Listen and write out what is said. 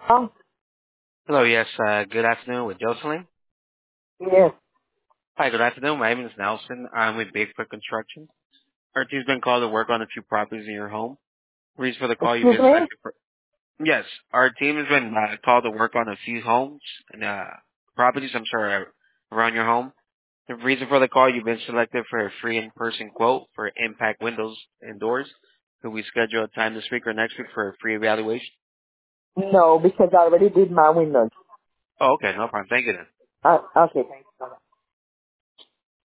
Oh, Hello, yes, good afternoon with Jocelyn. yes. Hi, good afternoon. My name is Nelson. I'm with Bigfoot Construction. Our team's been called to work on a few properties in your home. Reason for the call, you've Excuse been me? selected for... Yes, our team has been called to work on a few homes and properties, around your home. The reason for the call, you've been selected for a free in-person quote for impact windows and doors. Could we schedule a time this week or next week for a free evaluation? No, because I already did my windows. Oh, okay, no problem. Thank you then. Okay, thank you.